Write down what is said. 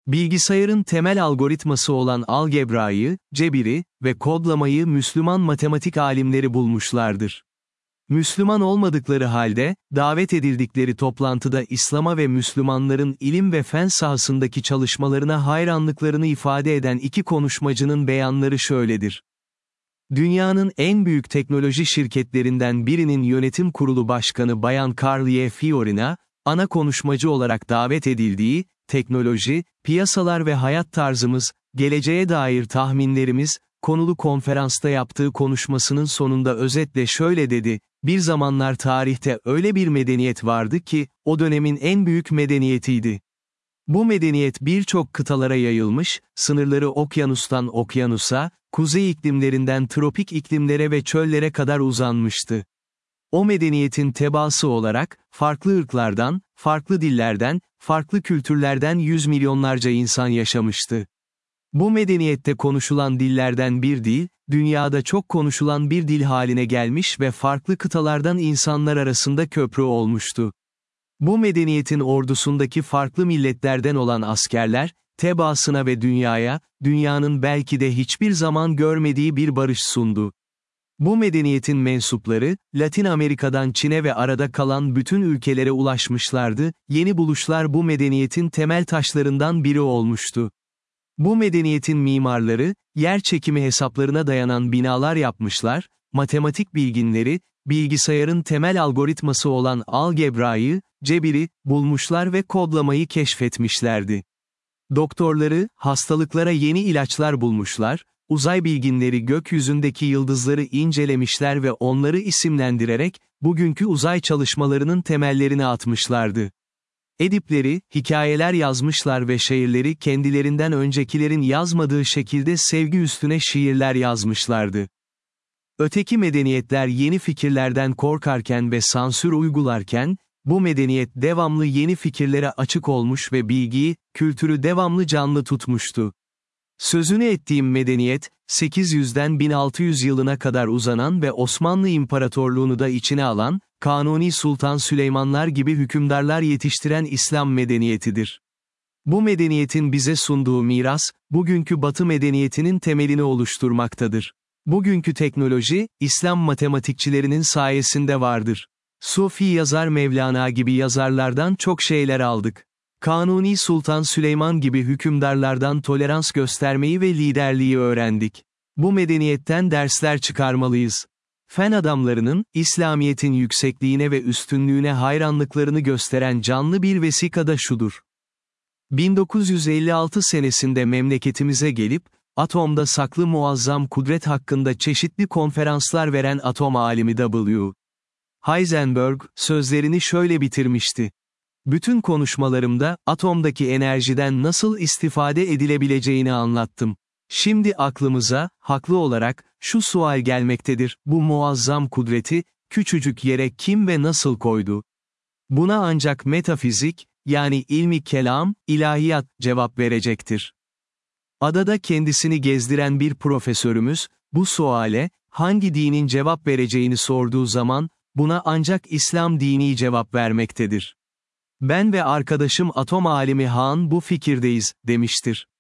Bilgisayarın temel algoritması olan algebrayı, cebiri ve kodlamayı Müslüman matematik alimleri bulmuşlardır. Müslüman olmadıkları halde, davet edildikleri toplantıda İslam'a ve Müslümanların ilim ve fen sahasındaki çalışmalarına hayranlıklarını ifade eden iki konuşmacının beyanları şöyledir. Dünyanın en büyük teknoloji şirketlerinden birinin yönetim kurulu başkanı Bayan Carlie Fiorina, ana konuşmacı olarak davet edildiği, teknoloji, piyasalar ve hayat tarzımız, geleceğe dair tahminlerimiz, konulu konferansta yaptığı konuşmasının sonunda özetle şöyle dedi, bir zamanlar tarihte öyle bir medeniyet vardı ki, o dönemin en büyük medeniyetiydi. Bu medeniyet birçok kıtalara yayılmış, sınırları okyanustan okyanusa, kuzey iklimlerinden tropik iklimlere ve çöllere kadar uzanmıştı. O medeniyetin tebaası olarak, farklı ırklardan, farklı dillerden, farklı kültürlerden yüz milyonlarca insan yaşamıştı. Bu medeniyette konuşulan dillerden bir dil, dünyada çok konuşulan bir dil haline gelmiş ve farklı kıtalardan insanlar arasında köprü olmuştu. Bu medeniyetin ordusundaki farklı milletlerden olan askerler, tebaasına ve dünyaya, dünyanın belki de hiçbir zaman görmediği bir barış sundu. Bu medeniyetin mensupları, Latin Amerika'dan Çin'e ve arada kalan bütün ülkelere ulaşmışlardı, yeni buluşlar bu medeniyetin temel taşlarından biri olmuştu. Bu medeniyetin mimarları, yer çekimi hesaplarına dayanan binalar yapmışlar, matematik bilginleri, bilgisayarın temel algoritması olan algebrayı, cebiri, bulmuşlar ve kodlamayı keşfetmişlerdi. Doktorları, hastalıklara yeni ilaçlar bulmuşlar, uzay bilginleri gökyüzündeki yıldızları incelemişler ve onları isimlendirerek, bugünkü uzay çalışmalarının temellerini atmışlardı. Edipleri, hikayeler yazmışlar ve şairleri kendilerinden öncekilerin yazmadığı şekilde sevgi üstüne şiirler yazmışlardı. Öteki medeniyetler yeni fikirlerden korkarken ve sansür uygularken, bu medeniyet devamlı yeni fikirlere açık olmuş ve bilgiyi, kültürü devamlı canlı tutmuştu. Sözünü ettiğim medeniyet, 800'den 1600 yılına kadar uzanan ve Osmanlı İmparatorluğunu da içine alan, Kanuni Sultan Süleymanlar gibi hükümdarlar yetiştiren İslam medeniyetidir. Bu medeniyetin bize sunduğu miras, bugünkü Batı medeniyetinin temelini oluşturmaktadır. Bugünkü teknoloji, İslam matematikçilerinin sayesinde vardır. Sufi yazar Mevlana gibi yazarlardan çok şeyler aldık. Kanuni Sultan Süleyman gibi hükümdarlardan tolerans göstermeyi ve liderliği öğrendik. Bu medeniyetten dersler çıkarmalıyız. Fen adamlarının, İslamiyet'in yüksekliğine ve üstünlüğüne hayranlıklarını gösteren canlı bir vesika da şudur. 1956 senesinde memleketimize gelip, atomda saklı muazzam kudret hakkında çeşitli konferanslar veren atom alimi W. Heisenberg, sözlerini şöyle bitirmişti. Bütün konuşmalarımda, atomdaki enerjiden nasıl istifade edilebileceğini anlattım. Şimdi aklımıza, haklı olarak, şu sual gelmektedir, bu muazzam kudreti, küçücük yere kim ve nasıl koydu? Buna ancak metafizik, yani ilmi kelam, ilahiyat, cevap verecektir. Adada kendisini gezdiren bir profesörümüz, bu suale, hangi dinin cevap vereceğini sorduğu zaman, buna ancak İslam dini cevap vermektedir. Ben ve arkadaşım atom alimi Han bu fikirdeyiz, demiştir.